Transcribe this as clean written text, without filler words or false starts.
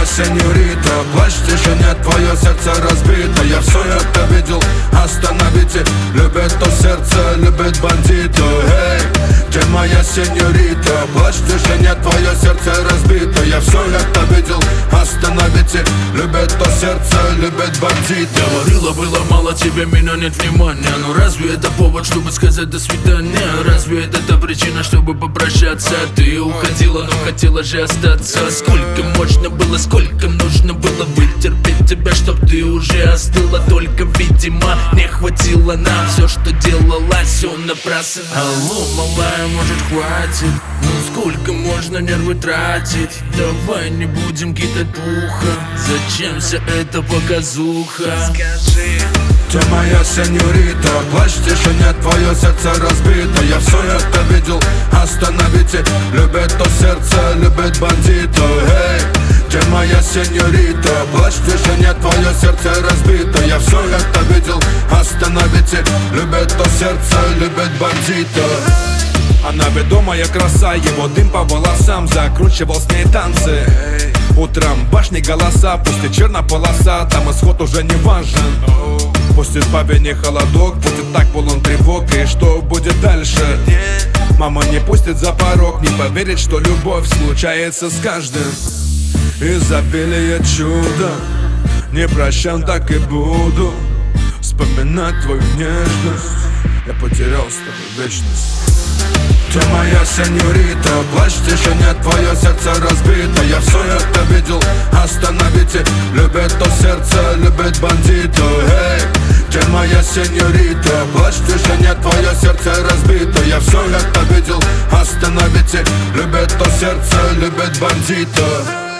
моя сеньорита, плачь в тишине, твое сердце разбито. Я все это видел, остановите. Любит то сердце, любит бандита. Эй, где моя сеньорита, плачь в тишине, твое сердце разбито. Я все это видел, остановите. Любит то сердце, любит бандита. Говорила, было мало тебе, меня нет внимания. Но разве это повод, чтобы сказать до свидания? Разве это причина, чтобы попрощаться? Ты уходила, но хотела же остаться. Сколько можно было, сколько нужно было вытерпеть тебя, чтоб ты уже остыла. Только, видимо, не хватило нам. Все, что делалось, все напрасно. Алло, малая, может хватит? Ну сколько можно нервы тратить? Давай не будем кидать пуха. Зачем вся эта показуха? Скажи. Ты моя сеньорита, плачь в тишине, твое сердце разбито. Я все это видел, остановите. Любит то сердце, любит бандита. Эй, где моя сеньорита, плачь в тишине, твое сердце разбито. Я все это видел, остановите. Любит то сердце, любит бандита. Она ведомая краса, его дым по волосам закручивал с ней танцы. Утром башни голоса, пусть и черная полоса, там исход уже не важен. Пусть избавление холодок, будет так полон тревог. И что будет дальше? Мама не пустит за порог, не поверит, что любовь случается с каждым. Изобилие чудо, не прощен, так и буду вспоминать твою нежность. Я потерял с тобой вечность. Ты моя сеньорита, плачь в тишине, твое сердце разбито. Я все это видел, остановите. Любит то сердце, любит бандита. Эй, где моя сеньорита, плачь в тишине, твое сердце разбито. Я все это видел, остановите. Любит то сердце, любит бандита.